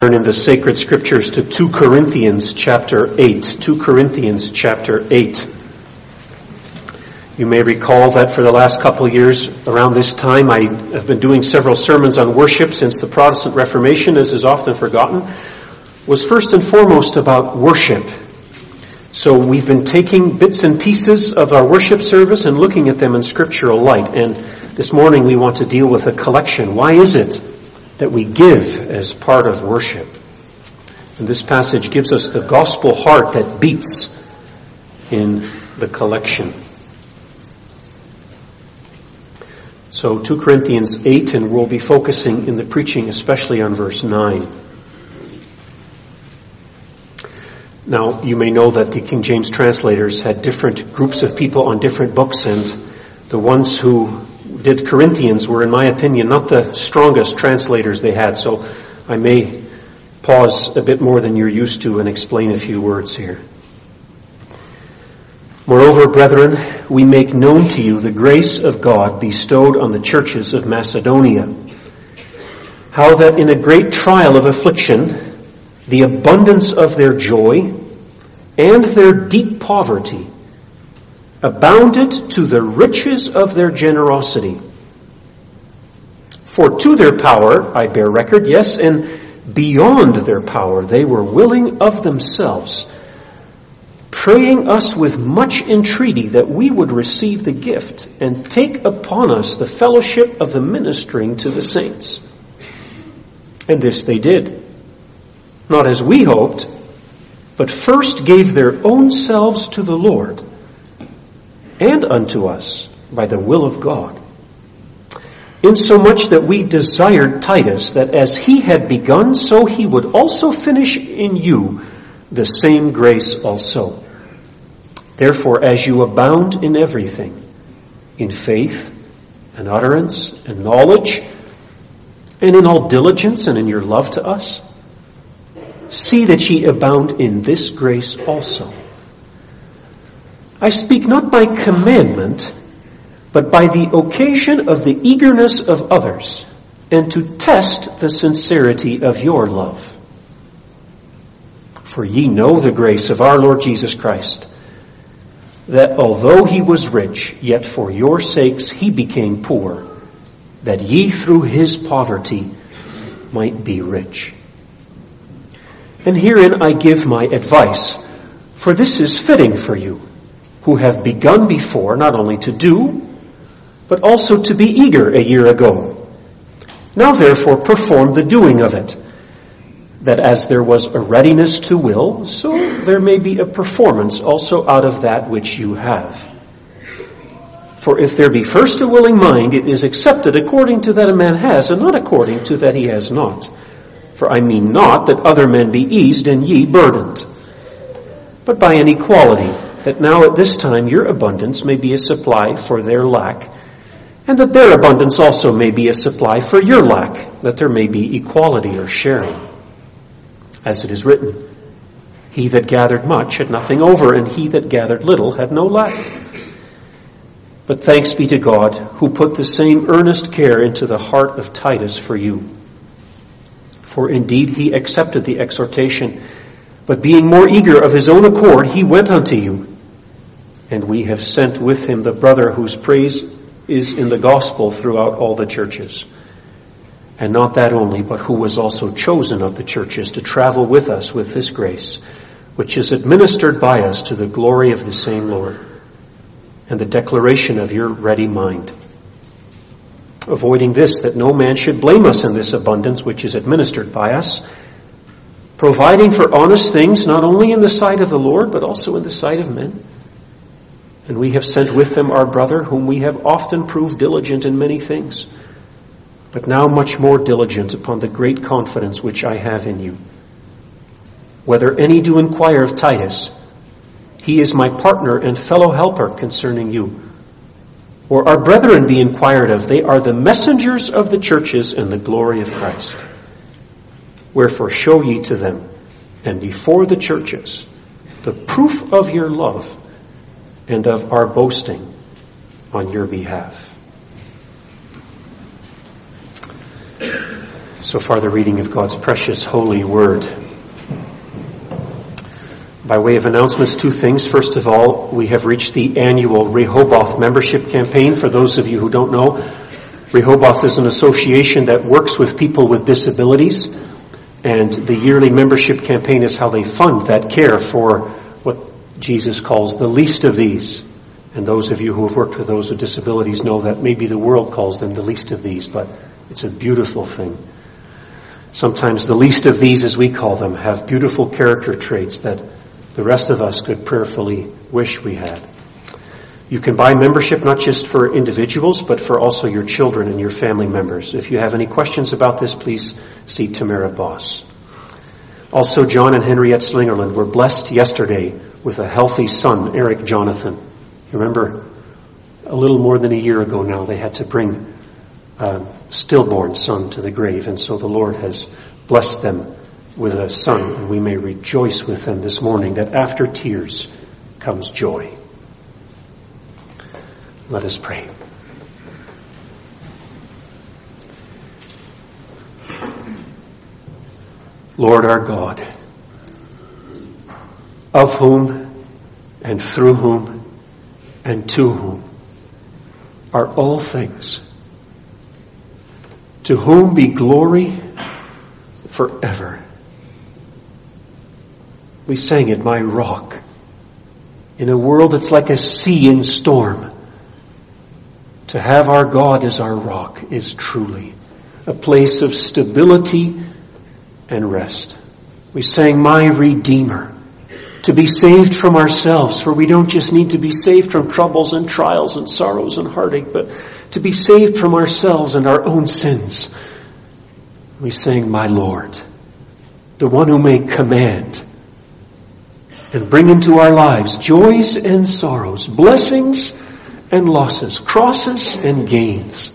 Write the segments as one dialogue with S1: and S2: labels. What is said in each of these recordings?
S1: Turn in the sacred scriptures to 2 Corinthians chapter 8. 2 Corinthians chapter 8. You may recall that for the last couple of years around this time I have been doing several sermons on worship since the Protestant Reformation, as is often forgotten, was first and foremost about worship. So we've been taking bits and pieces of our worship service and looking at them in scriptural light. And this morning we want to deal with a collection. Why is it that we give as part of worship? And this passage gives us the gospel heart that beats in the collection. So 2 Corinthians 8, and we'll be focusing in the preaching especially on verse 9. Now, you may know that the King James translators had different groups of people on different books, and the ones who did Corinthians were, in my opinion, not the strongest translators they had, so I may pause a bit more than you're used to and explain a few words here. Moreover, brethren, we make known to you the grace of God bestowed on the churches of Macedonia, how that in a great trial of affliction, the abundance of their joy and their deep poverty abounded to the riches of their generosity. For to their power, I bear record, yes, and beyond their power, they were willing of themselves, praying us with much entreaty that we would receive the gift and take upon us the fellowship of the ministering to the saints. And this they did, not as we hoped, but first gave their own selves to the Lord and unto us by the will of God, insomuch that we desired Titus, that as he had begun, so he would also finish in you the same grace also. Therefore, as you abound in everything, in faith and utterance and knowledge, and in all diligence and in your love to us, see that ye abound in this grace also. I speak not by commandment, but by the occasion of the eagerness of others, and to test the sincerity of your love. For ye know the grace of our Lord Jesus Christ, that although he was rich, yet for your sakes he became poor, that ye through his poverty might be rich. And herein I give my advice, for this is fitting for you, who have begun before not only to do, but also to be eager a year ago. Now therefore perform the doing of it, that as there was a readiness to will, so there may be a performance also out of that which you have. For if there be first a willing mind, it is accepted according to that a man has, and not according to that he has not. For I mean not that other men be eased and ye burdened, but by an equality, that now at this time your abundance may be a supply for their lack, and that their abundance also may be a supply for your lack, that there may be equality or sharing. As it is written, he that gathered much had nothing over, and he that gathered little had no lack. But thanks be to God, who put the same earnest care into the heart of Titus for you. For indeed he accepted the exhortation, but being more eager of his own accord, he went unto you. And we have sent with him the brother whose praise is in the gospel throughout all the churches. And not that only, but who was also chosen of the churches to travel with us with this grace, which is administered by us to the glory of the same Lord, and the declaration of your ready mind. Avoiding this, that no man should blame us in this abundance which is administered by us, providing for honest things, not only in the sight of the Lord, but also in the sight of men. And we have sent with them our brother, whom we have often proved diligent in many things, but now much more diligent upon the great confidence which I have in you. Whether any do inquire of Titus, he is my partner and fellow helper concerning you. Or our brethren be inquired of, they are the messengers of the churches in the glory of Christ. Wherefore show ye to them, and before the churches, the proof of your love and of our boasting on your behalf. So far, the reading of God's precious holy word. By way of announcements, two things. First of all, we have reached the annual Rehoboth membership campaign. For those of you who don't know, Rehoboth is an association that works with people with disabilities, and the yearly membership campaign is how they fund that care for what Jesus calls the least of these. And those of you who have worked with those with disabilities know that maybe the world calls them the least of these, but it's a beautiful thing. Sometimes the least of these, as we call them, have beautiful character traits that the rest of us could prayerfully wish we had. You can buy membership not just for individuals, but for also your children and your family members. If you have any questions about this, please see Tamara Boss. Also, John and Henriette Slingerland were blessed yesterday with a healthy son, Eric Jonathan. You remember, a little more than a year ago now, they had to bring a stillborn son to the grave, and so the Lord has blessed them with a son, and we may rejoice with them this morning that after tears comes joy. Let us pray. Lord our God, of whom and through whom and to whom are all things, to whom be glory forever. We sang it, my rock. In a world that's like a sea in storm, to have our God as our rock is truly a place of stability and rest. We sang, my Redeemer, to be saved from ourselves, for we don't just need to be saved from troubles and trials and sorrows and heartache, but to be saved from ourselves and our own sins. We sang, my Lord, the one who may command and bring into our lives joys and sorrows, blessings and losses, crosses and gains.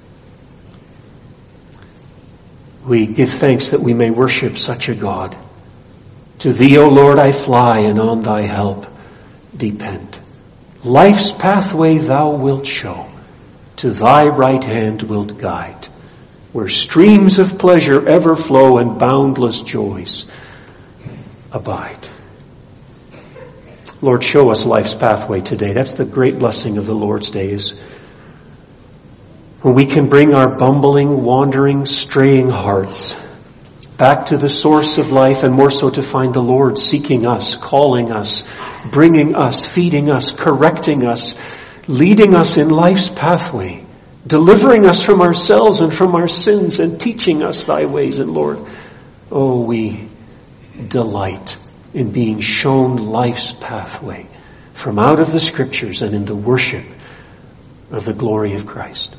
S1: We give thanks that we may worship such a God. To thee, O Lord, I fly, and on thy help depend. Life's pathway thou wilt show, to thy right hand wilt guide, where streams of pleasure ever flow and boundless joys abide. Lord, show us life's pathway today. That's the great blessing of the Lord's Day, is when we can bring our bumbling, wandering, straying hearts back to the source of life, and more so to find the Lord seeking us, calling us, bringing us, feeding us, correcting us, leading us in life's pathway, delivering us from ourselves and from our sins, and teaching us thy ways. And Lord, oh, we delight in being shown life's pathway from out of the Scriptures and in the worship of the glory of Christ.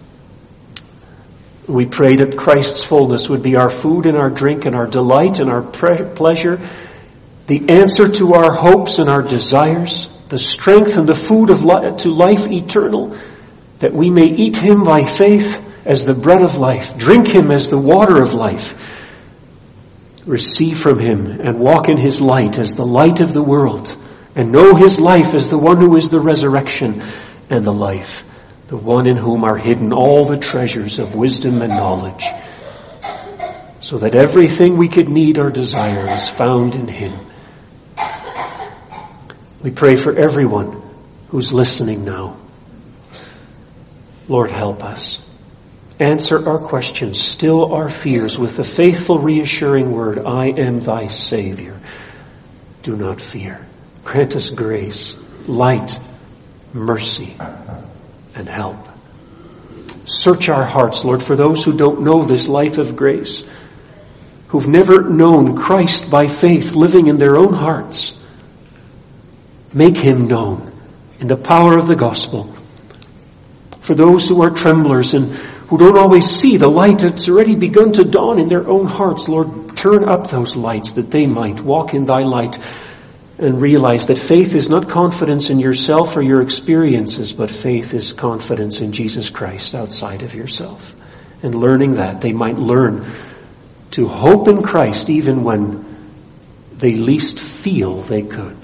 S1: We pray that Christ's fullness would be our food and our drink and our delight and our pleasure, the answer to our hopes and our desires, the strength and the food of to life eternal, that we may eat him by faith as the bread of life, drink him as the water of life, receive from him and walk in his light as the light of the world, and know his life as the one who is the resurrection and the life, the one in whom are hidden all the treasures of wisdom and knowledge, so that everything we could need or desire is found in him. We pray for everyone who's listening now. Lord, help us. Answer our questions, still our fears with the faithful, reassuring word, I am thy Savior. Do not fear. Grant us grace, light, mercy, and help. Search our hearts, Lord, for those who don't know this life of grace, who've never known Christ by faith living in their own hearts. Make him known in the power of the gospel. For those who are tremblers and who don't always see the light that's already begun to dawn in their own hearts, Lord, turn up those lights that they might walk in thy light and realize that faith is not confidence in yourself or your experiences, but faith is confidence in Jesus Christ outside of yourself. And learning that, they might learn to hope in Christ even when they least feel they could.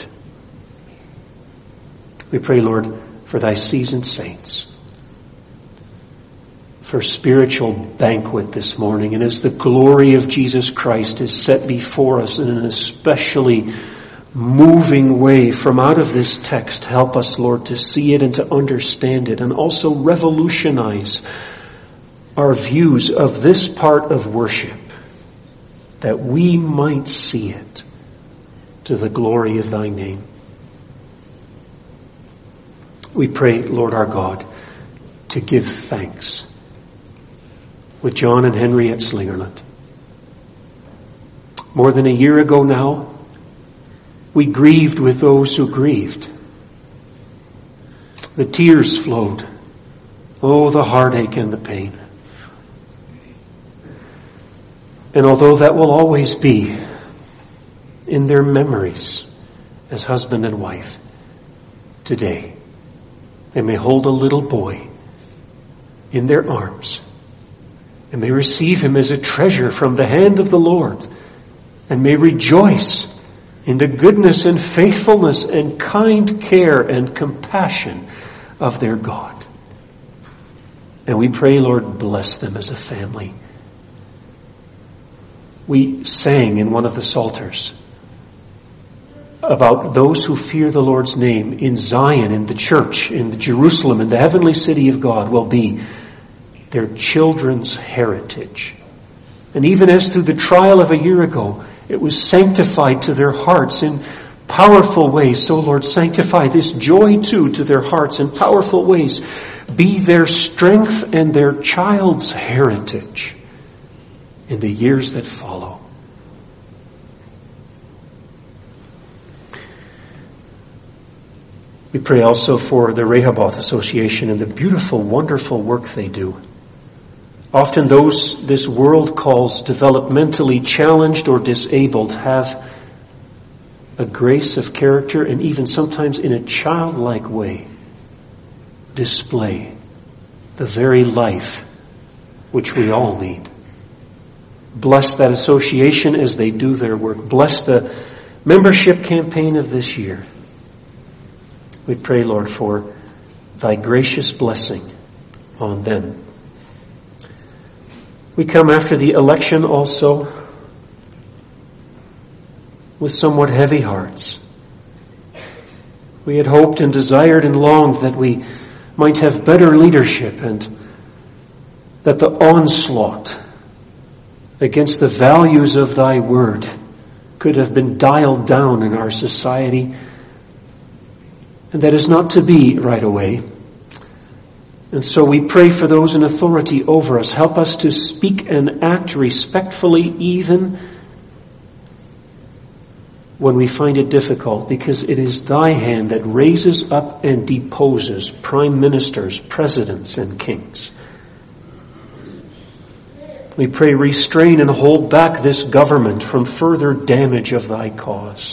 S1: We pray, Lord, for thy seasoned saints, for spiritual banquet this morning. And as the glory of Jesus Christ is set before us in an especially moving way from out of this text, help us, Lord, to see it and to understand it, and also revolutionize our views of this part of worship, that we might see it to the glory of thy name. We pray, Lord our God, to give thanks with John and Henriette Slingerland. More than a year ago now, we grieved with those who grieved. The tears flowed. Oh, the heartache and the pain. And although that will always be in their memories as husband and wife, today they may hold a little boy in their arms and may receive him as a treasure from the hand of the Lord, and may rejoice in the goodness and faithfulness and kind care and compassion of their God. And we pray, Lord, bless them as a family. We sang in one of the Psalters about those who fear the Lord's name in Zion, in the church, in the Jerusalem, in the heavenly city of God, will be their children's heritage. And even as through the trial of a year ago, it was sanctified to their hearts in powerful ways. So, Lord, sanctify this joy too to their hearts in powerful ways. Be their strength and their child's heritage in the years that follow. We pray also for the Rehoboth Association and the beautiful, wonderful work they do. Often those this world calls developmentally challenged or disabled have a grace of character, and even sometimes in a childlike way display the very life which we all need. Bless that association as they do their work. Bless the membership campaign of this year. We pray, Lord, for thy gracious blessing on them. We come after the election also with somewhat heavy hearts. We had hoped and desired and longed that we might have better leadership, and that the onslaught against the values of thy word could have been dialed down in our society. And that is not to be right away. And so we pray for those in authority over us. Help us to speak and act respectfully even when we find it difficult, because it is thy hand that raises up and deposes prime ministers, presidents, and kings. We pray, restrain and hold back this government from further damage of thy cause.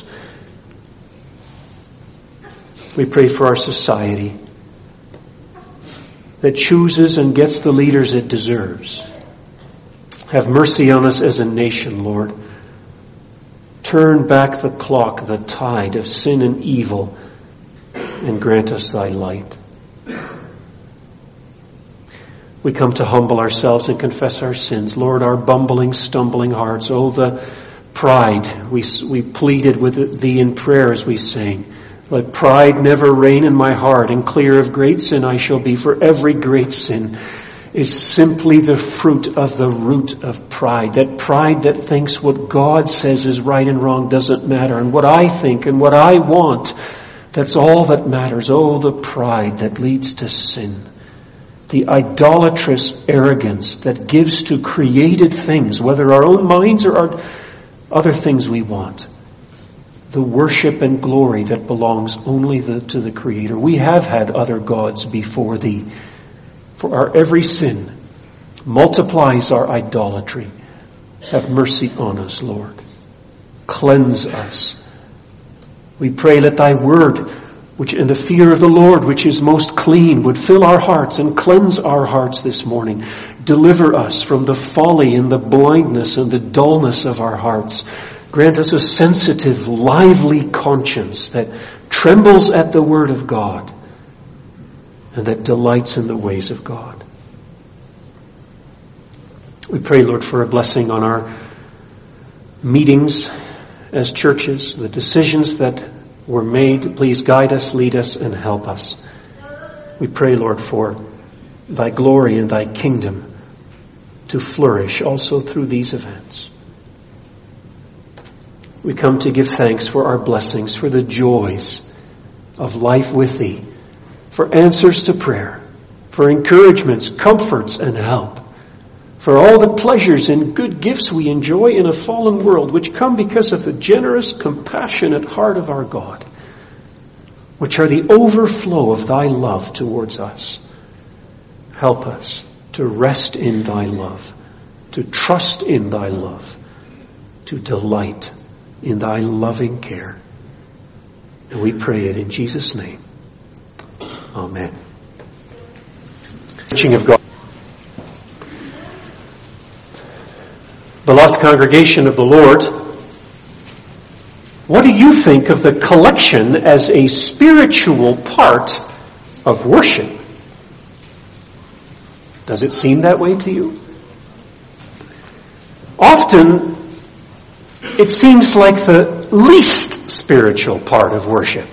S1: We pray for our society that chooses and gets the leaders it deserves. Have mercy on us as a nation, Lord. Turn back the clock, the tide of sin and evil, and grant us thy light. We come to humble ourselves and confess our sins. Lord, our bumbling, stumbling hearts. Oh, the pride. We pleaded with thee in prayer as we sang. Let pride never reign in my heart, and clear of great sin I shall be. For every great sin is simply the fruit of the root of pride. That pride that thinks what God says is right and wrong doesn't matter. And what I think and what I want, that's all that matters. Oh, the pride that leads to sin. The idolatrous arrogance that gives to created things, whether our own minds or our other things we want, the worship and glory that belongs only to the Creator. We have had other gods before thee. For our every sin multiplies our idolatry. Have mercy on us, Lord. Cleanse us. We pray, let thy word, which in the fear of the Lord, which is most clean, would fill our hearts and cleanse our hearts this morning. Deliver us from the folly and the blindness and the dullness of our hearts. Grant us a sensitive, lively conscience that trembles at the word of God and that delights in the ways of God. We pray, Lord, for a blessing on our meetings as churches, the decisions that were made. Please guide us, lead us, and help us. We pray, Lord, for thy glory and thy kingdom to flourish also through these events. We come to give thanks for our blessings, for the joys of life with thee, for answers to prayer, for encouragements, comforts, and help, for all the pleasures and good gifts we enjoy in a fallen world, which come because of the generous, compassionate heart of our God, which are the overflow of thy love towards us. Help us to rest in thy love, to trust in thy love, to delight in thy loving care. And we pray it in Jesus' name. Amen. Teaching of God. Beloved congregation of the Lord, what do you think of the collection as a spiritual part of worship? Does it seem that way to you? Often, it seems like the least spiritual part of worship.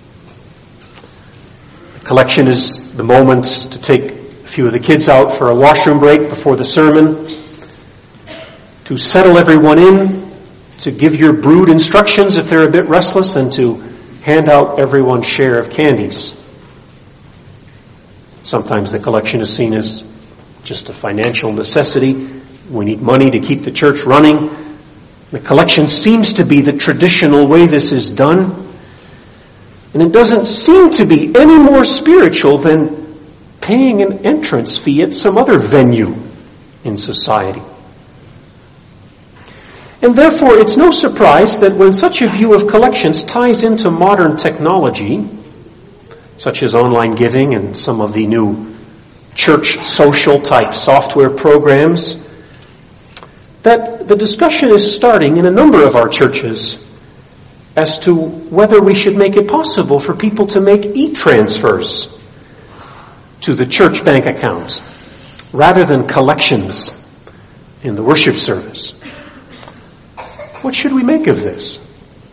S1: The collection is the moment to take a few of the kids out for a washroom break before the sermon, to settle everyone in, to give your brood instructions if they're a bit restless, and to hand out everyone's share of candies. Sometimes the collection is seen as just a financial necessity. We need money to keep the church running. The collection seems to be the traditional way this is done. And it doesn't seem to be any more spiritual than paying an entrance fee at some other venue in society. And therefore, it's no surprise that when such a view of collections ties into modern technology, such as online giving and some of the new church social type software programs, that the discussion is starting in a number of our churches as to whether we should make it possible for people to make e-transfers to the church bank account rather than collections in the worship service. What should we make of this?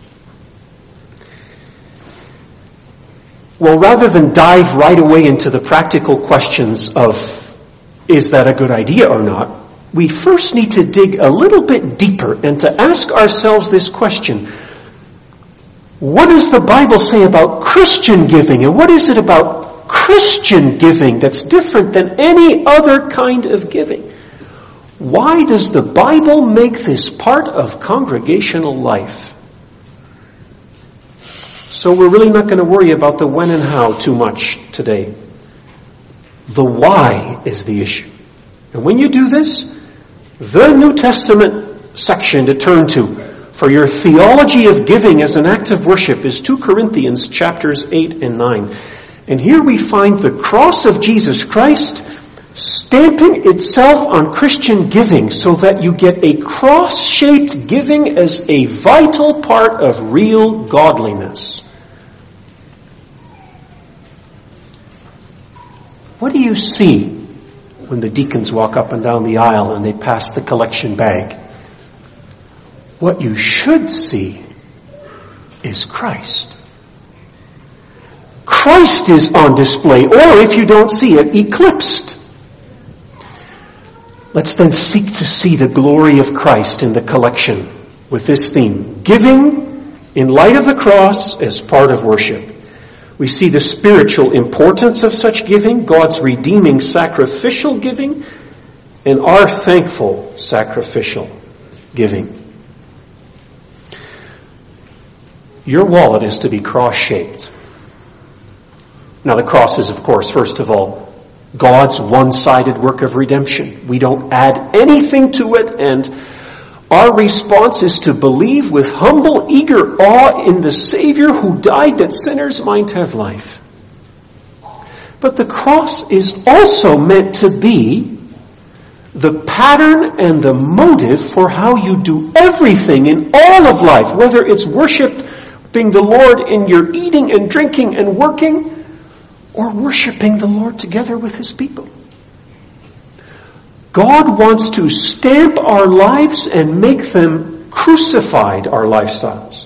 S1: Well, rather than dive right away into the practical questions of is that a good idea or not, we first need to dig a little bit deeper and to ask ourselves this question. What does the Bible say about Christian giving, and what is it about Christian giving that's different than any other kind of giving? Why does the Bible make this part of congregational life? So we're really not going to worry about the when and how too much today. The why is the issue. And when you do this, the New Testament section to turn to for your theology of giving as an act of worship is 2 Corinthians chapters 8 and 9. And here we find the cross of Jesus Christ stamping itself on Christian giving so that you get a cross-shaped giving as a vital part of real godliness. What do you see when the deacons walk up and down the aisle and they pass the collection bag? What you should see is Christ. Christ is on display, or if you don't see it, eclipsed. Let's then seek to see the glory of Christ in the collection with this theme, giving in light of the cross as part of worship. We see the spiritual importance of such giving, God's redeeming sacrificial giving, and our thankful sacrificial giving. Your wallet is to be cross-shaped. Now the cross is, of course, first of all, God's one-sided work of redemption. We don't add anything to it, and our response is to believe with humble, eager awe in the Savior who died that sinners might have life. But the cross is also meant to be the pattern and the motive for how you do everything in all of life, whether it's worshiping the Lord in your eating and drinking and working, or worshiping the Lord together with His people. God wants to stamp our lives and make them crucified, our lifestyles.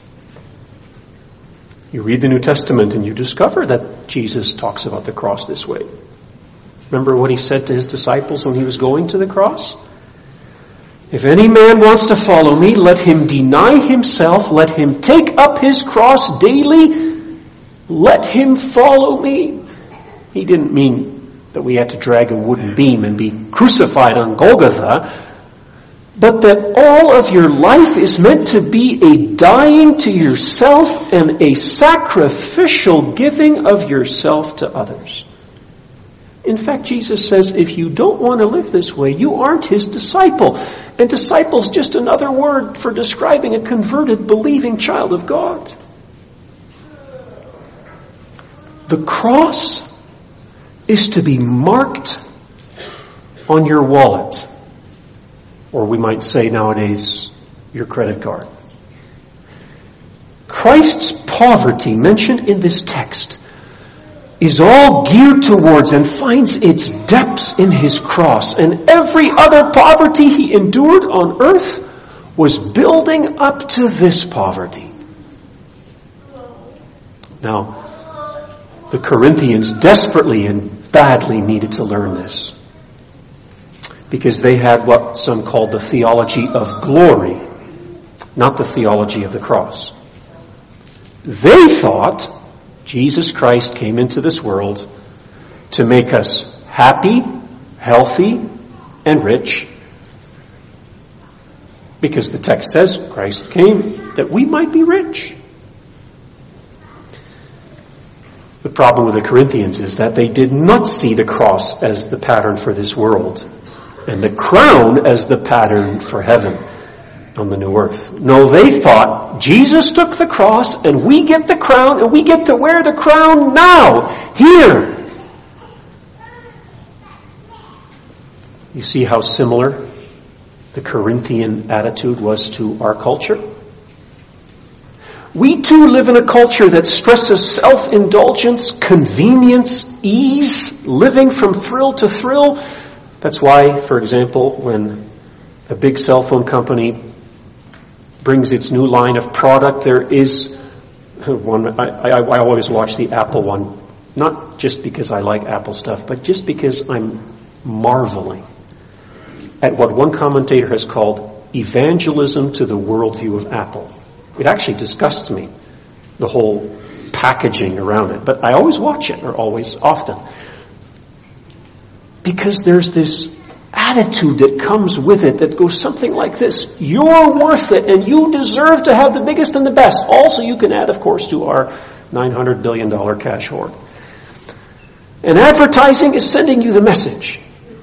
S1: You read the New Testament and you discover that Jesus talks about the cross this way. Remember what he said to his disciples when he was going to the cross? If any man wants to follow me, let him deny himself, let him take up his cross daily, let him follow me. He didn't mean that we had to drag a wooden beam and be crucified on Golgotha, but that all of your life is meant to be a dying to yourself and a sacrificial giving of yourself to others. In fact, Jesus says, if you don't want to live this way, you aren't his disciple. And disciple's just another word for describing a converted, believing child of God. The cross is to be marked on your wallet, or we might say nowadays, your credit card. Christ's poverty mentioned in this text is all geared towards and finds its depths in his cross. And every other poverty he endured on earth was building up to this poverty. Now, the Corinthians desperately and badly needed to learn this, because they had what some called the theology of glory, not the theology of the cross. They thought Jesus Christ came into this world to make us happy, healthy, and rich, because the text says Christ came that we might be rich. The problem with the Corinthians is that they did not see the cross as the pattern for this world and the crown as the pattern for heaven on the new earth. No, they thought Jesus took the cross and we get the crown and we get to wear the crown now, here. You see how similar the Corinthian attitude was to our culture? We too live in a culture that stresses self-indulgence, convenience, ease, living from thrill to thrill. That's why, for example, when a big cell phone company brings its new line of product, there is one, I always watch the Apple one, not just because I like Apple stuff, but just because I'm marveling at what one commentator has called evangelism to the worldview of Apple. It actually disgusts me, the whole packaging around it. But I always watch it, or often. Because there's this attitude that comes with it that goes something like this. You're worth it, and you deserve to have the biggest and the best. Also, you can add, of course, to our $900 billion cash hoard. And advertising is sending you the message.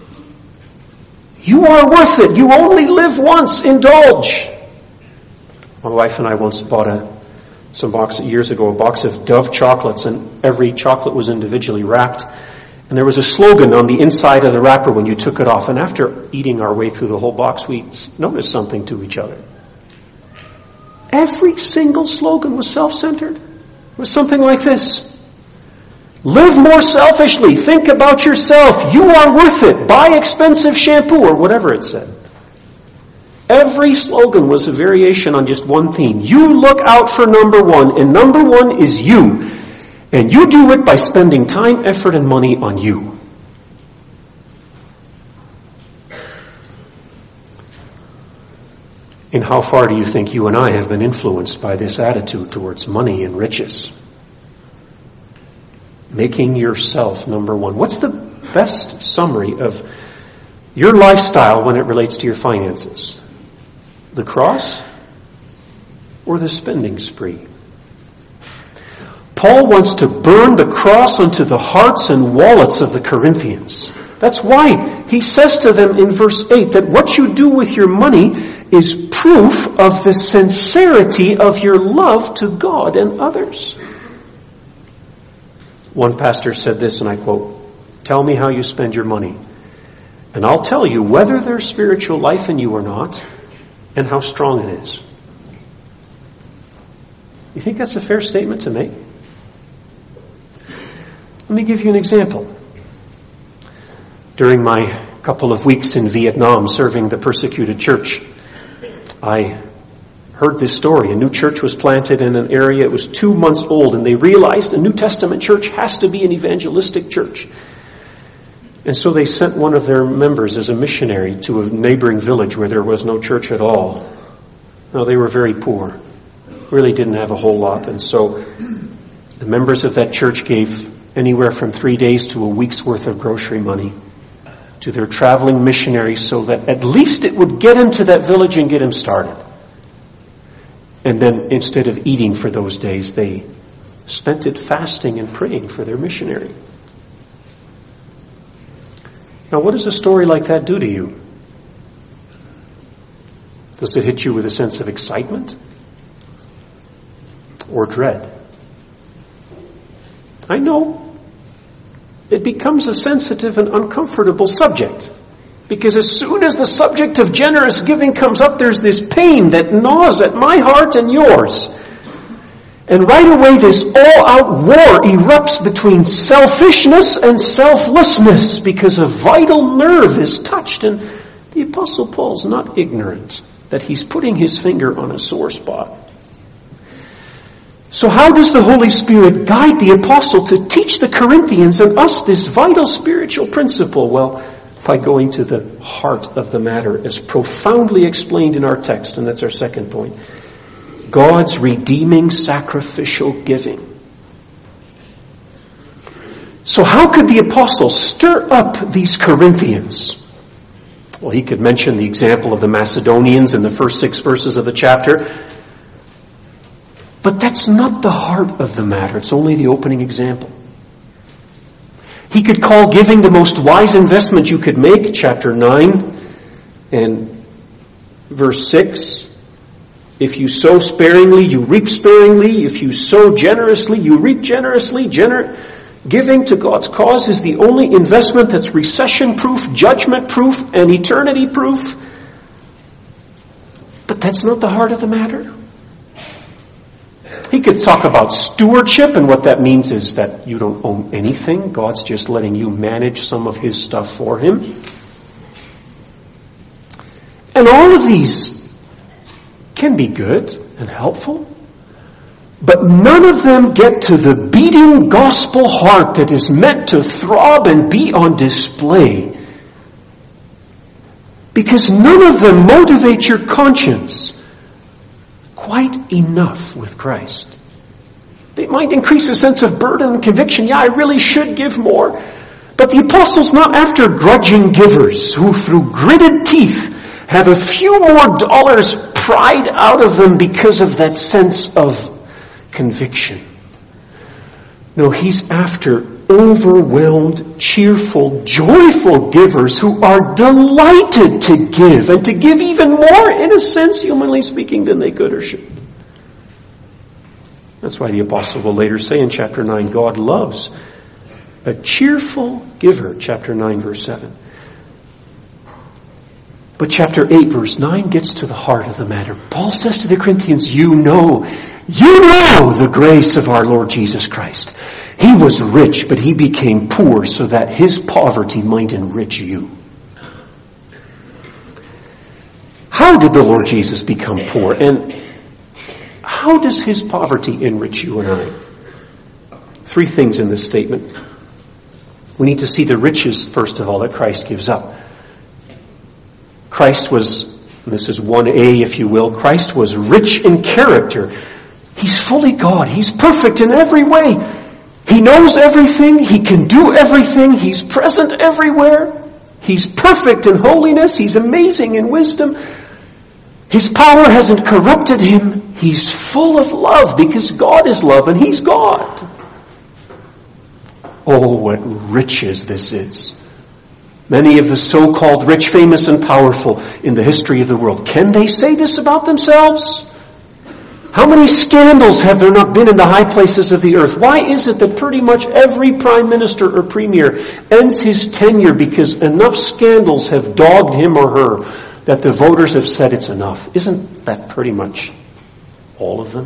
S1: You are worth it. You only live once. Indulge. My wife and I once bought years ago, a box of Dove chocolates, and every chocolate was individually wrapped. And there was a slogan on the inside of the wrapper when you took it off. And after eating our way through the whole box, we noticed something to each other. Every single slogan was self-centered. It was something like this. Live more selfishly. Think about yourself. You are worth it. Buy expensive shampoo, or whatever it said. Every slogan was a variation on just one theme. You look out for number one, and number one is you. And you do it by spending time, effort, and money on you. And how far do you think you and I have been influenced by this attitude towards money and riches? Making yourself number one. What's the best summary of your lifestyle when it relates to your finances? The cross or the spending spree? Paul wants to burn the cross onto the hearts and wallets of the Corinthians. That's why he says to them in verse 8 that what you do with your money is proof of the sincerity of your love to God and others. One pastor said this, and I quote, "Tell me how you spend your money, and I'll tell you whether there's spiritual life in you or not, and how strong it is." You think that's a fair statement to make? Let me give you an example. During my a couple of weeks in Vietnam serving the persecuted church, I heard this story. A new church was planted in an area. It was 2 months old, and they realized a New Testament church has to be an evangelistic church. And so they sent one of their members as a missionary to a neighboring village where there was no church at all. Now, they were very poor, really didn't have a whole lot. And so the members of that church gave anywhere from 3 days to a week's worth of grocery money to their traveling missionaries so that at least it would get him to that village and get him started. And then instead of eating for those days, they spent it fasting and praying for their missionary. Now, what does a story like that do to you? Does it hit you with a sense of excitement or dread? I know it becomes a sensitive and uncomfortable subject, because as soon as the subject of generous giving comes up, there's this pain that gnaws at my heart and yours. And right away, this all-out war erupts between selfishness and selflessness because a vital nerve is touched. And the Apostle Paul's not ignorant that he's putting his finger on a sore spot. So how does the Holy Spirit guide the Apostle to teach the Corinthians and us this vital spiritual principle? Well, by going to the heart of the matter, as profoundly explained in our text, and that's our second point. God's redeeming sacrificial giving. So how could the apostle stir up these Corinthians? Well, he could mention the example of the Macedonians in the first 6 verses of the chapter. But that's not the heart of the matter. It's only the opening example. He could call giving the most wise investment you could make, chapter 9 and verse 6. If you sow sparingly, you reap sparingly. If you sow generously, you reap generously. Giving to God's cause is the only investment that's recession-proof, judgment-proof, and eternity-proof. But that's not the heart of the matter. He could talk about stewardship, and what that means is that you don't own anything. God's just letting you manage some of His stuff for Him. And all of these can be good and helpful, but none of them get to the beating gospel heart that is meant to throb and be on display. Because none of them motivate your conscience quite enough with Christ. They might increase a sense of burden and conviction. Yeah, I really should give more. But the apostle's not after grudging givers who through gritted teeth have a few more dollars pried out of them because of that sense of conviction. No, he's after overwhelmed, cheerful, joyful givers who are delighted to give, and to give even more, in a sense, humanly speaking, than they could or should. That's why the apostle will later say in chapter 9, God loves a cheerful giver, chapter 9, verse 7. But chapter 8, verse 9 gets to the heart of the matter. Paul says to the Corinthians, you know the grace of our Lord Jesus Christ. He was rich, but he became poor so that his poverty might enrich you. How did the Lord Jesus become poor? And how does his poverty enrich you and I? 3 things in this statement. We need to see the riches, first of all, that Christ gives up. Christ was, this is 1A if you will, Christ was rich in character. He's fully God. He's perfect in every way. He knows everything. He can do everything. He's present everywhere. He's perfect in holiness. He's amazing in wisdom. His power hasn't corrupted him. He's full of love because God is love and he's God. Oh, what riches this is. Many of the so-called rich, famous, and powerful in the history of the world, can they say this about themselves? How many scandals have there not been in the high places of the earth? Why is it that pretty much every prime minister or premier ends his tenure because enough scandals have dogged him or her that the voters have said it's enough? Isn't that pretty much all of them?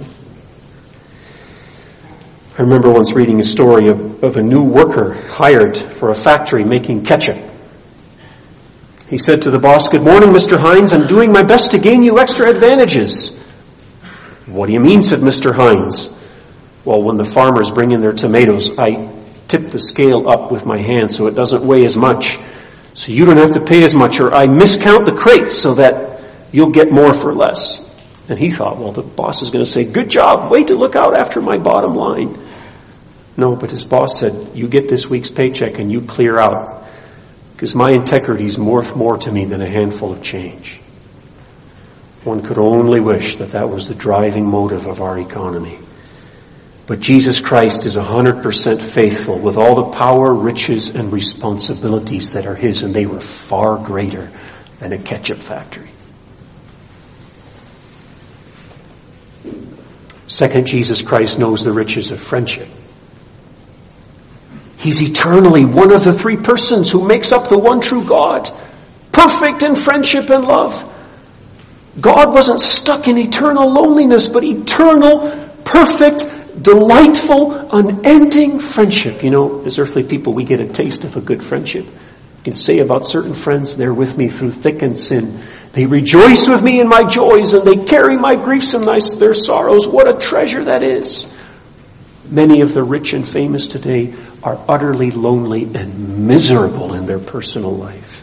S1: I remember once reading a story of a new worker hired for a factory making ketchup. He said to the boss, "Good morning, Mr. Hines. I'm doing my best to gain you extra advantages." "What do you mean?" said Mr. Hines. "Well, when the farmers bring in their tomatoes, I tip the scale up with my hand so it doesn't weigh as much, so you don't have to pay as much, or I miscount the crates so that you'll get more for less." And he thought, well, the boss is going to say, "Good job, way to look out after my bottom line." No, but his boss said, "You get this week's paycheck and you clear out, because my integrity is worth more to me than a handful of change." One could only wish that that was the driving motive of our economy. But Jesus Christ is 100% faithful with all the power, riches, and responsibilities that are His, and they were far greater than a ketchup factory. Second, Jesus Christ knows the riches of friendship. He's eternally one of the three persons who makes up the one true God, perfect in friendship and love. God wasn't stuck in eternal loneliness, but eternal, perfect, delightful, unending friendship. You know, as earthly people, we get a taste of a good friendship. You can say about certain friends, they're with me through thick and thin. They rejoice with me in my joys, and they carry my griefs and their sorrows. What a treasure that is. Many of the rich and famous today are utterly lonely and miserable in their personal life.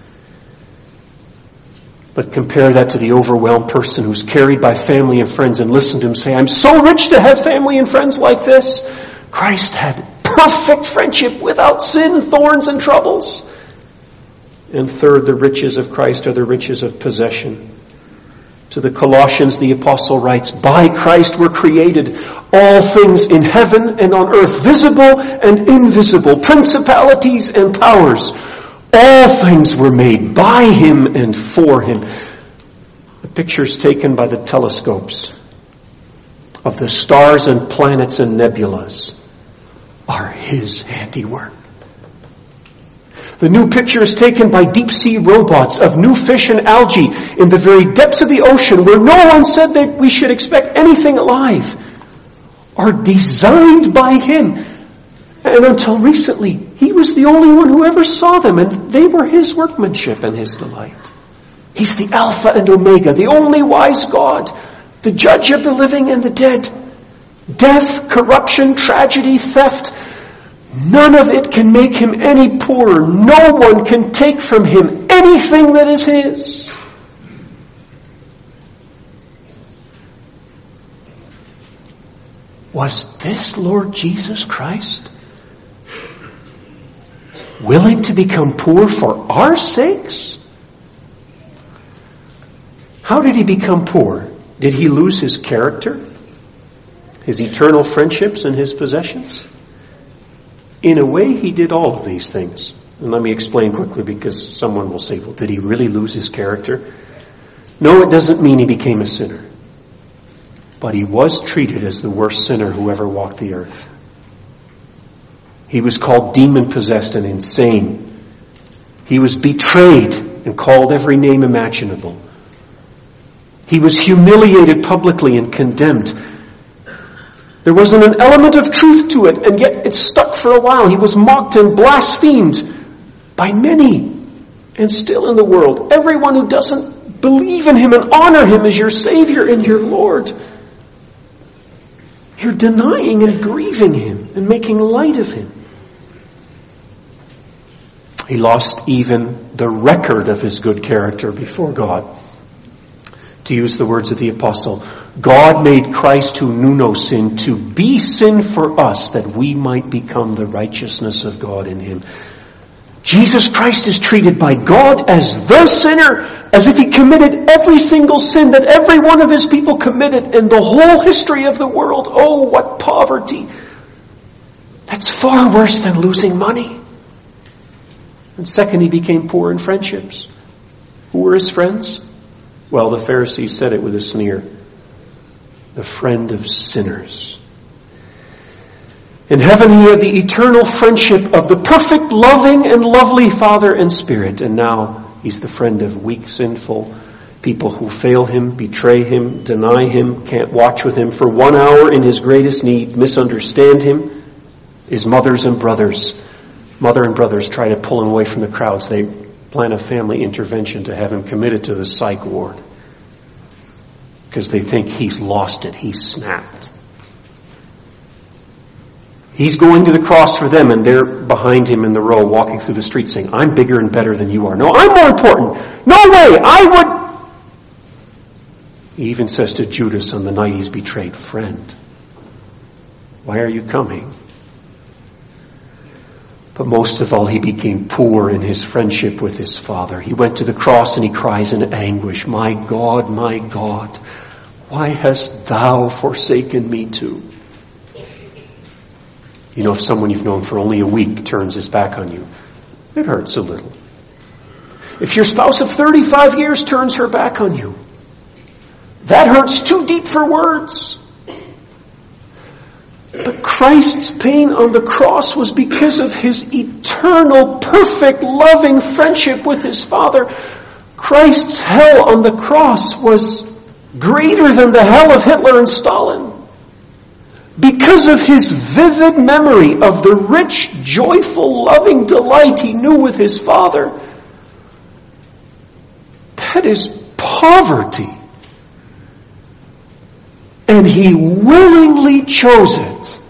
S1: But compare that to the overwhelmed person who's carried by family and friends, and listen to him say, "I'm so rich to have family and friends like this." Christ had perfect friendship without sin, thorns, and troubles. And third, the riches of Christ are the riches of possession. To the Colossians, the apostle writes, "By Christ were created all things in heaven and on earth, visible and invisible, principalities and powers. All things were made by Him and for Him." The pictures taken by the telescopes of the stars and planets and nebulas are His handiwork. The new pictures taken by deep-sea robots of new fish and algae in the very depths of the ocean, where no one said that we should expect anything alive, are designed by Him. And until recently, He was the only one who ever saw them, and they were His workmanship and His delight. He's the Alpha and Omega, the only wise God, the judge of the living and the dead. Death, corruption, tragedy, theft, none of it can make Him any poorer. No one can take from Him anything that is His. Was this Lord Jesus Christ willing to become poor for our sakes? How did He become poor? Did He lose His character, His eternal friendships, and His possessions? In a way, He did all of these things. And let me explain quickly, because someone will say, well, did He really lose His character? No, it doesn't mean He became a sinner. But He was treated as the worst sinner who ever walked the earth. He was called demon-possessed and insane. He was betrayed and called every name imaginable. He was humiliated publicly and condemned. There wasn't an element of truth to it, and yet it stuck for a while. He was mocked and blasphemed by many, and still in the world. Everyone who doesn't believe in Him and honor Him as your Savior and your Lord, you're denying and grieving Him and making light of Him. He lost even the record of His good character before God. To use the words of the apostle, God made Christ, who knew no sin, to be sin for us, that we might become the righteousness of God in Him. Jesus Christ is treated by God as the sinner, as if He committed every single sin that every one of His people committed in the whole history of the world. Oh, what poverty! That's far worse than losing money. And second, He became poor in friendships. Who were His friends? Well, the Pharisees said it with a sneer. The friend of sinners. In heaven, He had the eternal friendship of the perfect, loving, and lovely Father and Spirit. And now He's the friend of weak, sinful people who fail Him, betray Him, deny Him, can't watch with Him for 1 hour in His greatest need, misunderstand Him. His mother and brothers try to pull Him away from the crowds. They plan a family intervention to have him committed to the psych ward because they think he's lost it, he's snapped. He's going to the cross for them, and they're behind him in the row walking through the street saying, I'm bigger and better than you are. No, I'm more important. No way, I would. He even says to Judas on the night he's betrayed, friend, why are you coming? But most of all, he became poor in his friendship with his Father. He went to the cross and he cries in anguish, my God, why hast thou forsaken me too? You know, if someone you've known for only a week turns his back on you, it hurts a little. If your spouse of 35 years turns her back on you, that hurts too deep for words. But Christ's pain on the cross was because of his eternal, perfect, loving friendship with his Father. Christ's hell on the cross was greater than the hell of Hitler and Stalin. Because of his vivid memory of the rich, joyful, loving delight he knew with his Father. That is poverty. And he willingly chose it.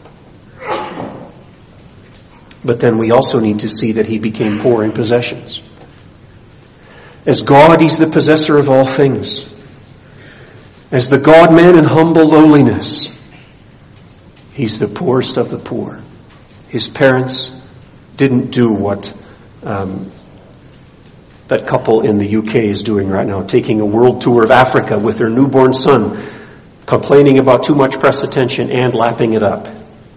S1: But then we also need to see that he became poor in possessions. As God, he's the possessor of all things. As the God-man in humble lowliness, he's the poorest of the poor. His parents didn't do what that couple in the UK is doing right now, taking a world tour of Africa with their newborn son, complaining about too much press attention and lapping it up.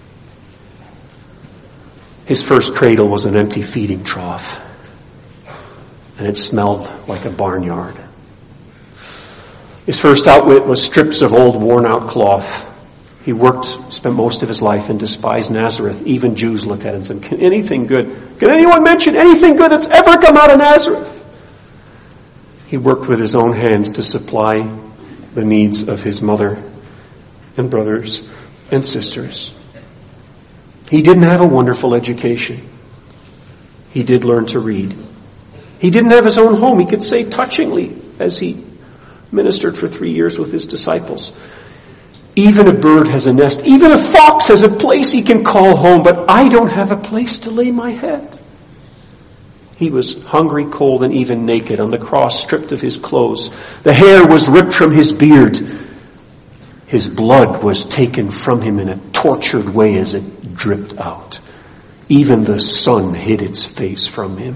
S1: His first cradle was an empty feeding trough, and it smelled like a barnyard. His first outfit was strips of old worn-out cloth. He spent most of his life in despised Nazareth. Even Jews looked at him and said, can anyone mention anything good that's ever come out of Nazareth? He worked with his own hands to supply the needs of his mother and brothers and sisters. He didn't have a wonderful education. He did learn to read. He didn't have his own home. He could say touchingly as he ministered for 3 years with his disciples, even a bird has a nest. Even a fox has a place he can call home, but I don't have a place to lay my head. He was hungry, cold, and even naked on the cross, stripped of his clothes. The hair was ripped from his beard. His blood was taken from him in a tortured way as it dripped out. Even the sun hid its face from him.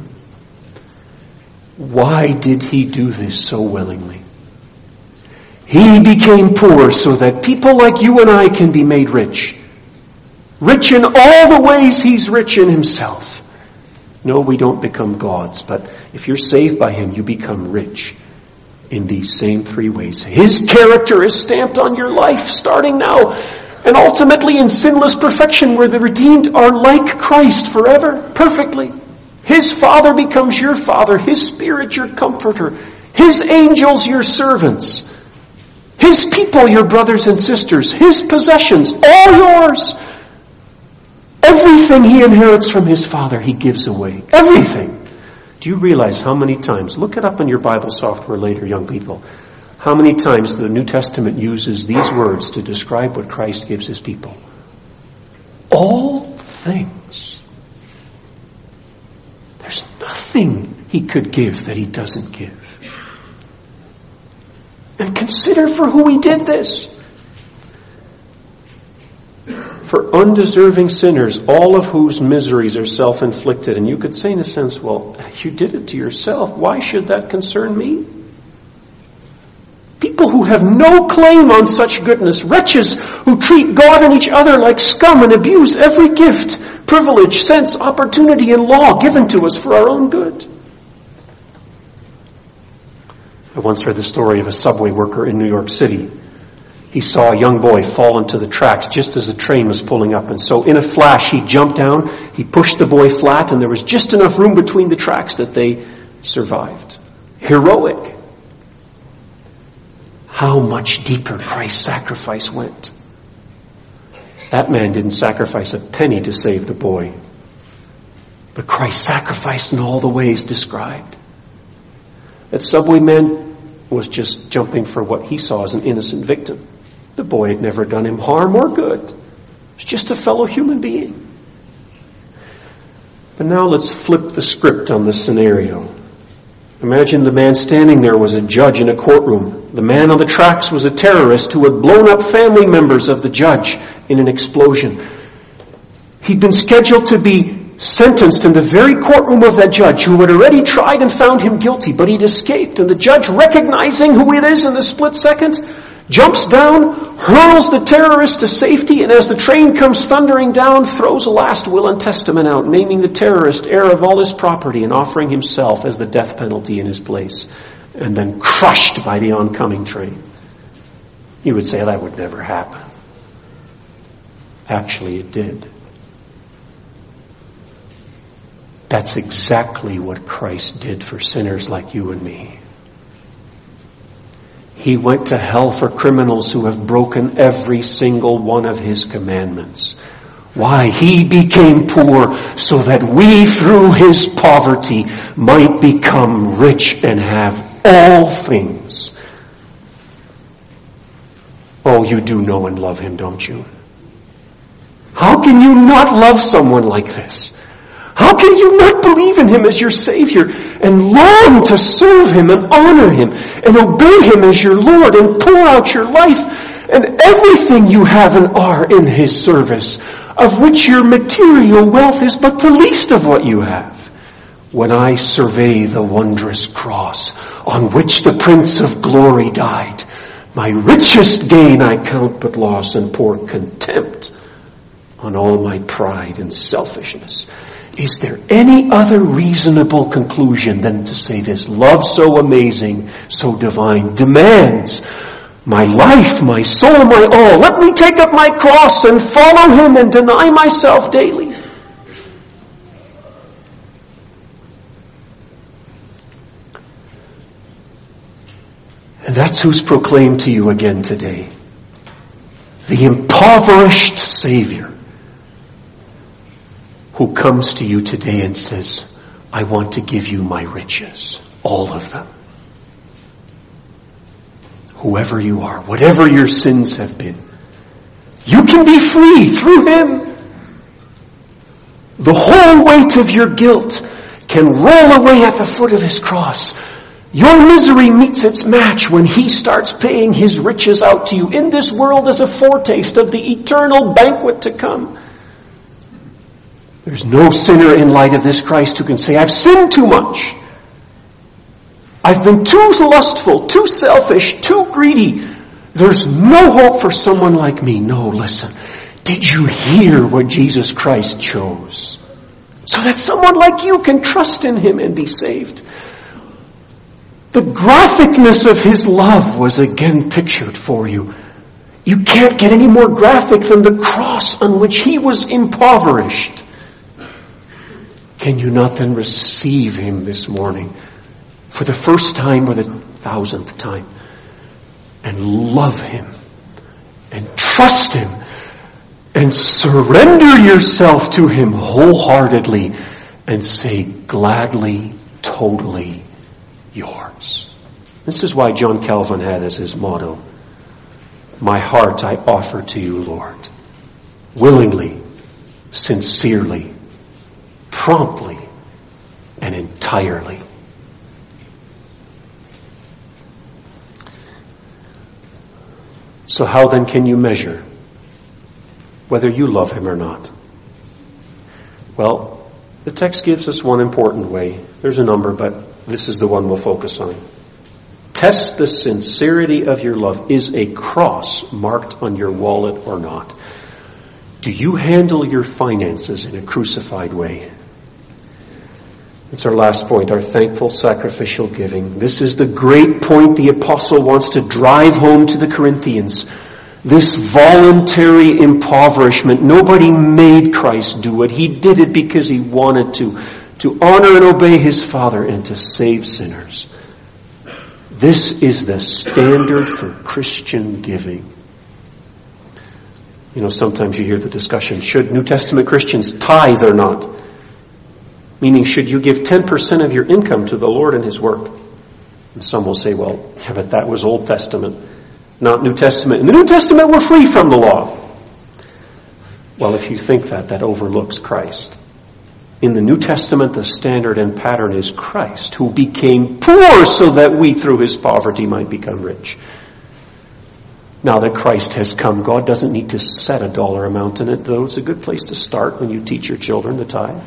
S1: Why did he do this so willingly? He became poor so that people like you and I can be made rich. Rich in all the ways he's rich in himself. No, we don't become gods, but if you're saved by him, you become rich in these same 3 ways. His character is stamped on your life starting now, and ultimately in sinless perfection where the redeemed are like Christ forever, perfectly. His Father becomes your Father, his Spirit your comforter, his angels your servants, his people your brothers and sisters, his possessions, all yours. Everything he inherits from his Father, he gives away. Everything. Do you realize how many times, look it up in your Bible software later, young people, how many times the New Testament uses these words to describe what Christ gives his people? All things. There's nothing he could give that he doesn't give. And consider for who he did this. For undeserving sinners, all of whose miseries are self-inflicted. And you could say in a sense, well, you did it to yourself. Why should that concern me? People who have no claim on such goodness, wretches who treat God and each other like scum and abuse every gift, privilege, sense, opportunity, and law given to us for our own good. I once read the story of a subway worker in New York City. He saw a young boy fall into the tracks just as the train was pulling up. And so in a flash, he jumped down, he pushed the boy flat, and there was just enough room between the tracks that they survived. Heroic. How much deeper Christ's sacrifice went. That man didn't sacrifice a penny to save the boy. But Christ sacrificed in all the ways described. That subway man was just jumping for what he saw as an innocent victim. The boy had never done him harm or good. It was just a fellow human being. But now let's flip the script on this scenario. Imagine the man standing there was a judge in a courtroom. The man on the tracks was a terrorist who had blown up family members of the judge in an explosion. He'd been scheduled to be sentenced in the very courtroom of that judge who had already tried and found him guilty, but he'd escaped. And the judge, recognizing who it is in the split second, jumps down, hurls the terrorist to safety, and as the train comes thundering down, throws a last will and testament out, naming the terrorist heir of all his property and offering himself as the death penalty in his place, and then crushed by the oncoming train. You would say that would never happen. Actually, it did. That's exactly what Christ did for sinners like you and me. He went to hell for criminals who have broken every single one of His commandments. Why? He became poor so that we, through His poverty, might become rich and have all things. Oh, you do know and love Him, don't you? How can you not love someone like this? How can you not believe in Him as your Savior and long to serve Him and honor Him and obey Him as your Lord and pour out your life and everything you have and are in His service, of which your material wealth is but the least of what you have? When I survey the wondrous cross on which the Prince of Glory died, my richest gain I count but loss and pour contempt on all my pride and selfishness. Is there any other reasonable conclusion than to say this love so amazing, so divine, demands my life, my soul, my all? Let me take up my cross and follow Him and deny myself daily. And that's who's proclaimed to you again today. The impoverished Savior, who comes to you today and says, I want to give you my riches, all of them. Whoever you are, whatever your sins have been, you can be free through Him. The whole weight of your guilt can roll away at the foot of His cross. Your misery meets its match when He starts paying His riches out to you in this world as a foretaste of the eternal banquet to come. There's no sinner in light of this Christ who can say, I've sinned too much. I've been too lustful, too selfish, too greedy. There's no hope for someone like me. No, listen. Did you hear what Jesus Christ chose? So that someone like you can trust in Him and be saved. The graphicness of His love was again pictured for you. You can't get any more graphic than the cross on which He was impoverished. Can you not then receive Him this morning for the first time or the 1,000th time and love Him and trust Him and surrender yourself to Him wholeheartedly and say gladly, totally yours? This is why John Calvin had as his motto, my heart I offer to you, Lord, willingly, sincerely, promptly, and entirely. So how then can you measure whether you love Him or not? Well, the text gives us one important way. There's a number, but this is the one we'll focus on. Test the sincerity of your love. Is a cross marked on your wallet or not? Do you handle your finances in a crucified way? It's our last point, our thankful sacrificial giving. This is the great point the apostle wants to drive home to the Corinthians. This voluntary impoverishment. Nobody made Christ do it. He did it because He wanted to honor and obey His Father and to save sinners. This is the standard for Christian giving. You know, sometimes you hear the discussion, should New Testament Christians tithe or not? Meaning, should you give 10% of your income to the Lord and His work? And some will say, well, yeah, but that was Old Testament, not New Testament. In the New Testament, we're free from the law. Well, if you think that, that overlooks Christ. In the New Testament, the standard and pattern is Christ, who became poor so that we, through his poverty, might become rich. Now that Christ has come, God doesn't need to set a dollar amount in it, though it's a good place to start when you teach your children the tithe.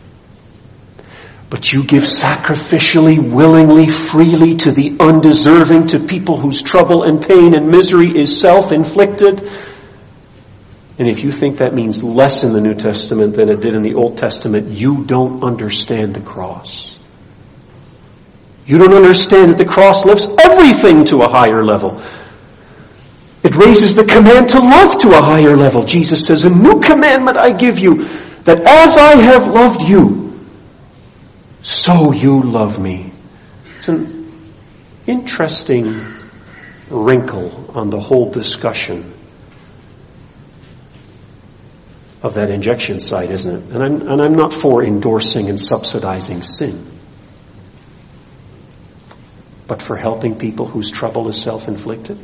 S1: But you give sacrificially, willingly, freely to the undeserving, to people whose trouble and pain and misery is self-inflicted. And if you think that means less in the New Testament than it did in the Old Testament, you don't understand the cross. You don't understand that the cross lifts everything to a higher level. It raises the command to love to a higher level. Jesus says, "A new commandment I give you, that as I have loved you, so you love me." It's an interesting wrinkle on the whole discussion of that injection site, isn't it? And I'm not for endorsing and subsidizing sin, but for helping people whose trouble is self-inflicted.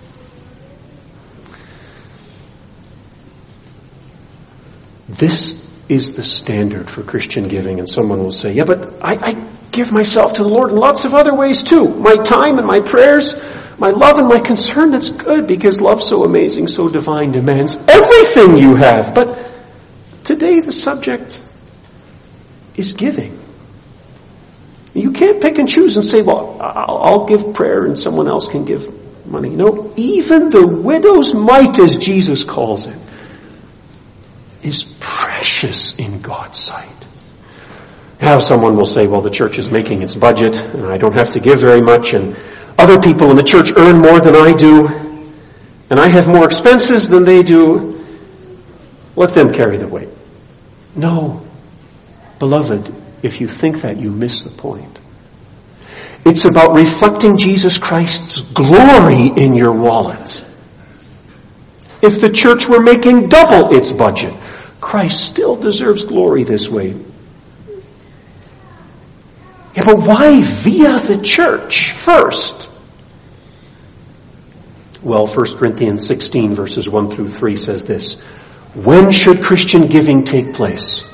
S1: This is the standard for Christian giving. And someone will say, yeah, but I give myself to the Lord in lots of other ways too. My time and my prayers, my love and my concern, that's good, because love so amazing, so divine, demands everything you have. But today the subject is giving. You can't pick and choose and say, well, I'll give prayer and someone else can give money. No, even the widow's mite, as Jesus calls it, is precious in God's sight. Now someone will say, well, the church is making its budget and I don't have to give very much, and other people in the church earn more than I do and I have more expenses than they do. Let them carry the weight. No. Beloved, if you think that, you miss the point. It's about reflecting Jesus Christ's glory in your wallet. If the church were making double its budget, Christ still deserves glory this way. Yeah, but why via the church first? Well, 1 Corinthians 16 verses 1 through 3 says this: when should Christian giving take place?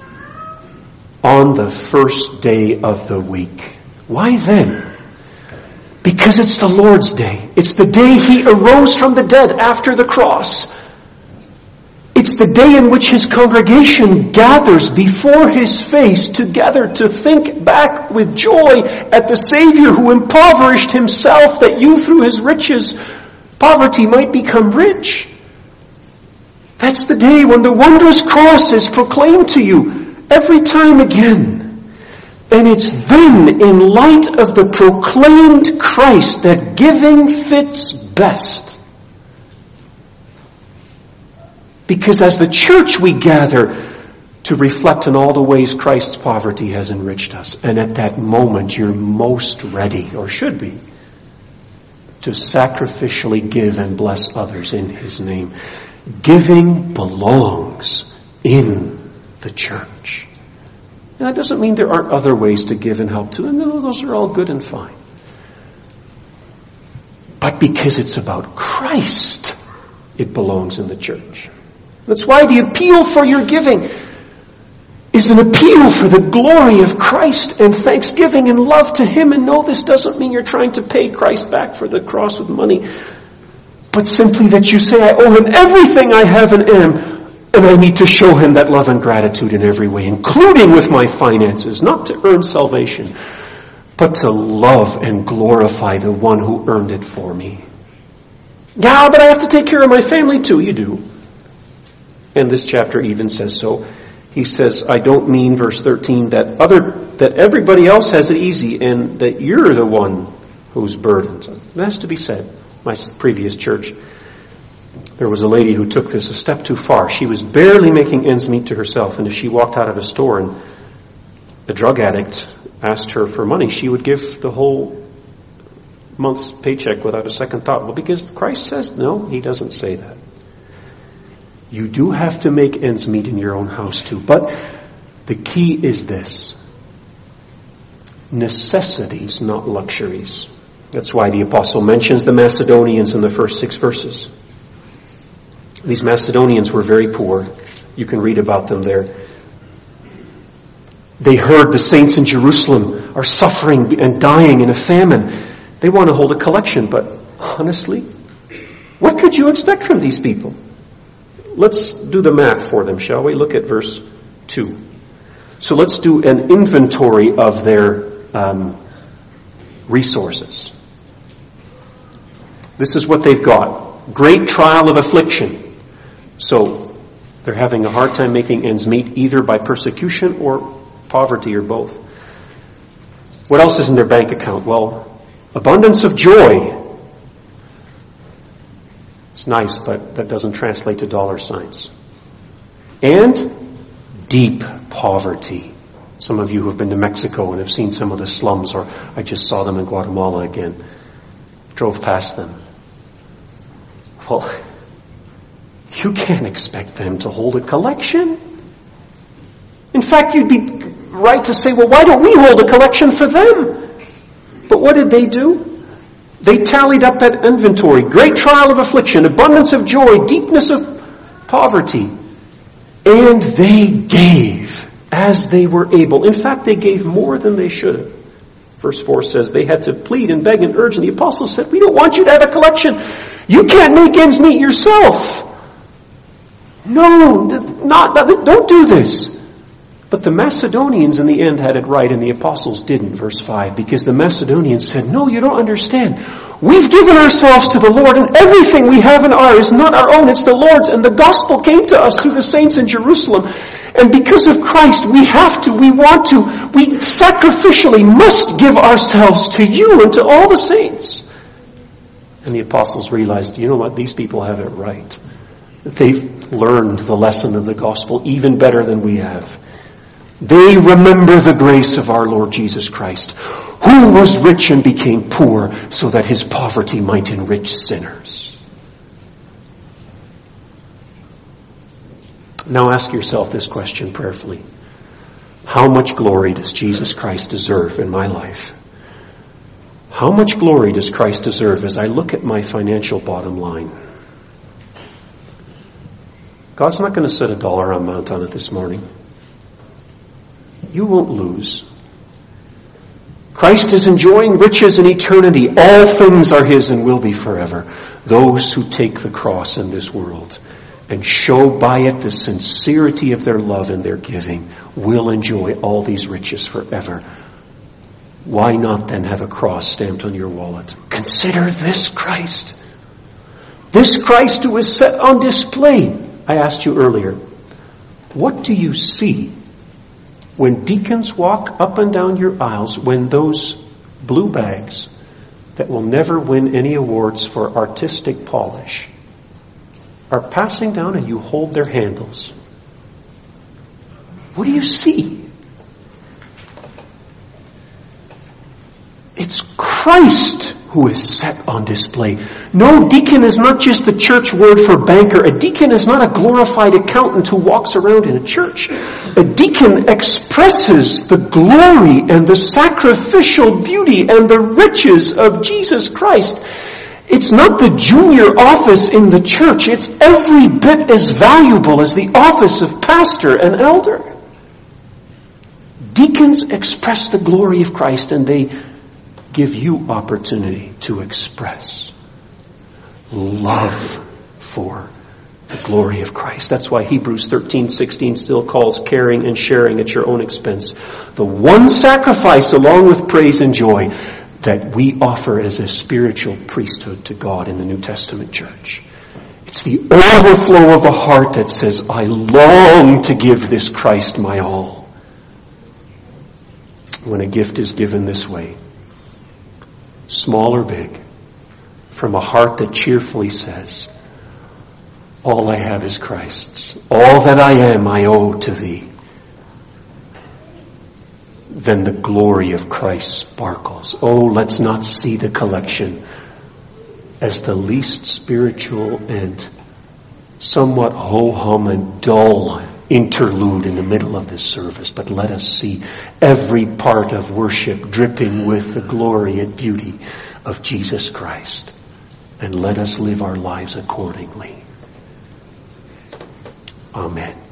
S1: On the first day of the week. Why then? Because it's the Lord's day. It's the day He arose from the dead after the cross. It's the day in which His congregation gathers before His face together to think back with joy at the Savior who impoverished Himself that you through His riches, poverty might become rich. That's the day when the wondrous cross is proclaimed to you every time again. And it's then, in light of the proclaimed Christ, that giving fits best. Because as the church we gather to reflect on all the ways Christ's poverty has enriched us. And at that moment you're most ready, or should be, to sacrificially give and bless others in His name. Giving belongs in the church. Now, that doesn't mean there aren't other ways to give and help too. And those are all good and fine. But because it's about Christ, it belongs in the church. That's why the appeal for your giving is an appeal for the glory of Christ and thanksgiving and love to Him. And no, this doesn't mean you're trying to pay Christ back for the cross with money, but simply that you say, I owe Him everything I have and am, and I need to show Him that love and gratitude in every way, including with my finances, not to earn salvation, but to love and glorify the one who earned it for me. Yeah, but I have to take care of my family too. You do. And this chapter even says so. He says, I don't mean, verse 13, that everybody else has it easy and that you're the one who's burdened. That has to be said. My previous church, there was a lady who took this a step too far. She was barely making ends meet to herself, and if she walked out of a store and a drug addict asked her for money, she would give the whole month's paycheck without a second thought. Well, because Christ says, no, He doesn't say that. You do have to make ends meet in your own house too. But the key is this. necessities, not luxuries. That's why the apostle mentions the Macedonians in the first 6 verses. These Macedonians were very poor. You can read about them there. They heard the saints in Jerusalem are suffering and dying in a famine. They want to hold a collection, but honestly, what could you expect from these people? Let's do the math for them, shall we? Look at verse 2. So let's do an inventory of their resources. This is what they've got. Great trial of affliction. So they're having a hard time making ends meet, either by persecution or poverty, or both. What else is in their bank account? Well, abundance of joy. It's nice, but that doesn't translate to dollar signs. And deep poverty. Some of you who have been to Mexico and have seen some of the slums, or I just saw them in Guatemala again, drove past them. Well, you can't expect them to hold a collection. In fact, you'd be right to say, well, why don't we hold a collection for them? But what did they do? They tallied up that inventory. Great trial of affliction, abundance of joy, deepness of poverty. And they gave as they were able. In fact, they gave more than they should have. Verse 4 says they had to plead and beg and urge, and the apostles said, we don't want you to have a collection. You can't make ends meet yourself. No, don't do this. But the Macedonians in the end had it right, and the apostles didn't, verse 5, because the Macedonians said, no, you don't understand. We've given ourselves to the Lord, and everything we have in is not our own, it's the Lord's. And the gospel came to us through the saints in Jerusalem. And because of Christ, we sacrificially must give ourselves to you and to all the saints. And the apostles realized, you know what, these people have it right. They've learned the lesson of the gospel even better than we have. They remember the grace of our Lord Jesus Christ, who was rich and became poor so that his poverty might enrich sinners. Now ask yourself this question prayerfully. How much glory does Jesus Christ deserve in my life? How much glory does Christ deserve as I look at my financial bottom line? God's not going to set a dollar amount on it this morning. You won't lose. Christ is enjoying riches in eternity. All things are his and will be forever. Those who take the cross in this world and show by it the sincerity of their love and their giving will enjoy all these riches forever. Why not then have a cross stamped on your wallet? Consider this Christ. This Christ who is set on display. I asked you earlier, what do you see when deacons walk up and down your aisles, when those blue bags that will never win any awards for artistic polish are passing down and you hold their handles? What do you see? It's Christ who is set on display. No, deacon is not just the church word for banker. A deacon is not a glorified accountant who walks around in a church. A deacon expresses the glory and the sacrificial beauty and the riches of Jesus Christ. It's not the junior office in the church. It's every bit as valuable as the office of pastor and elder. Deacons express the glory of Christ, and they give you opportunity to express love for the glory of Christ. That's why Hebrews 13:16 still calls caring and sharing at your own expense the one sacrifice along with praise and joy that we offer as a spiritual priesthood to God in the New Testament church. It's the overflow of the heart that says, I long to give this Christ my all. When a gift is given this way, small or big, from a heart that cheerfully says, all I have is Christ's. All that I am, I owe to thee. Then the glory of Christ sparkles. Oh, let's not see the collection as the least spiritual and somewhat ho-hum and dull interlude in the middle of this service, but let us see every part of worship dripping with the glory and beauty of Jesus Christ. And let us live our lives accordingly. Amen.